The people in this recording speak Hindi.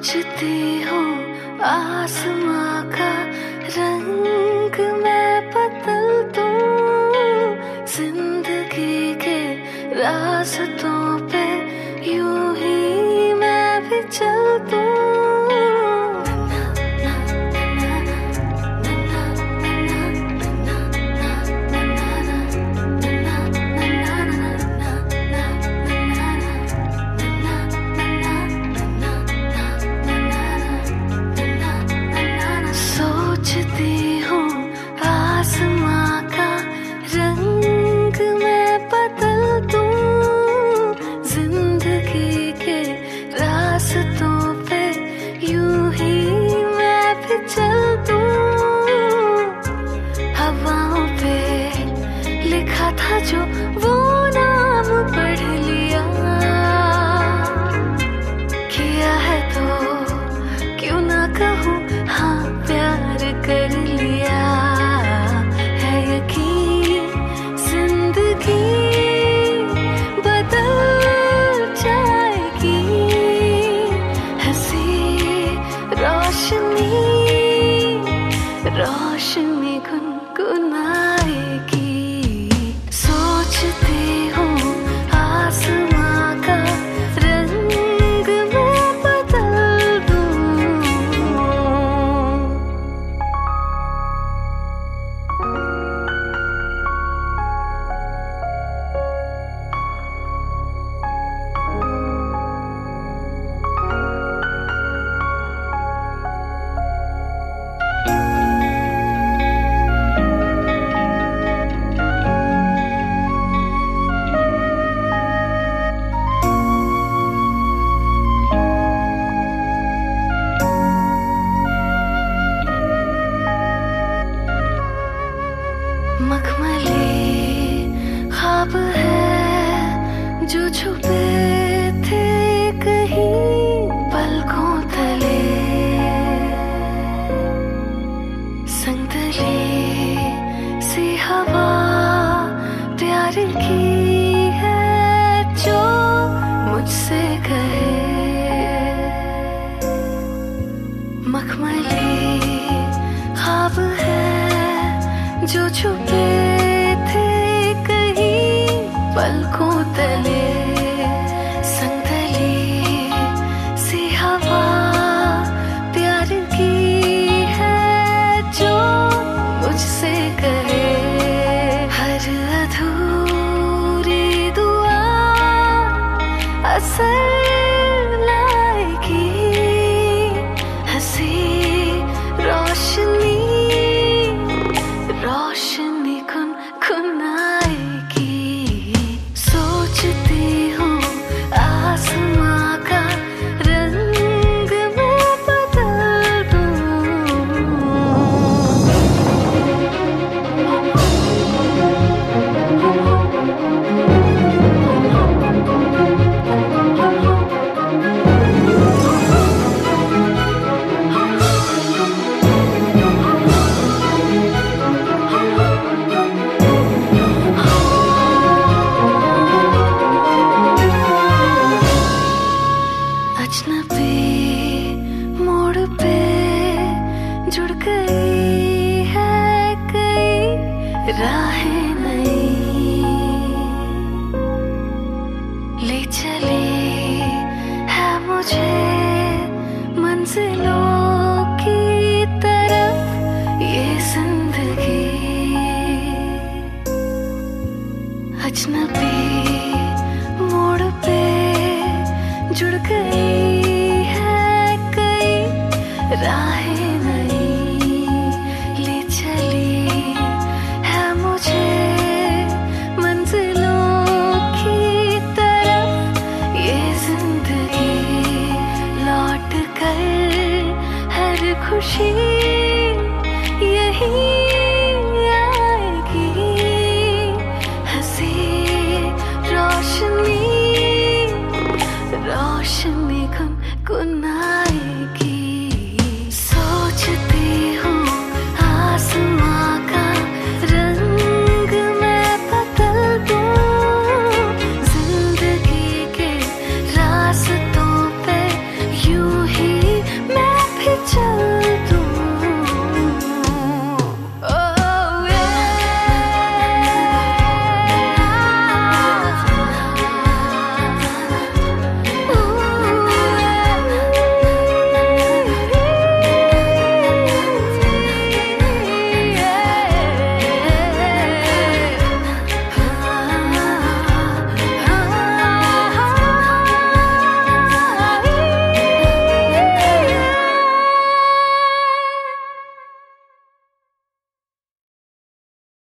सोचती हूँ आसमां का रंग मैं बदल दूँ, जिंदगी के रास्तों पे यूं ही मैं भी चल दूँ। सोचती हूँ आसमां का रंग मैं बदल दूँ, जिंदगी के रास्तों पे यूं ही मैं भी चल दूँ। हवाओं पे लिखा था जो वो नाम पढ़ लिया, किया है तो क्यों ना कहूँ हाँ प्यार कर लिया। है यकीन जिंदगी बदल जाएगी, हंसी रोशनी रोशनी गुनगुनाएगी। सोचती हूँ आसमां का रंग मैं बदल दूँ। मखमली ख्वाब है जो छुपे थे कहीं पलकों तले, संगतली सी हवा प्यार की है जो मुझसे कहे। मखमली ख्वाब है जो छुपे थे कहीं पलकों तले, संगतली सी हवा प्यार की है जो मुझसे कहे। हर अधूरी दुआ असर लाएगी, हंसी रोशनी रोशनी गुनगुनाएगी। सोचती हूँ आसमां का रंग मैं बदल दूँ। अजनबी मोड़ पे जुड़ गई है कई राह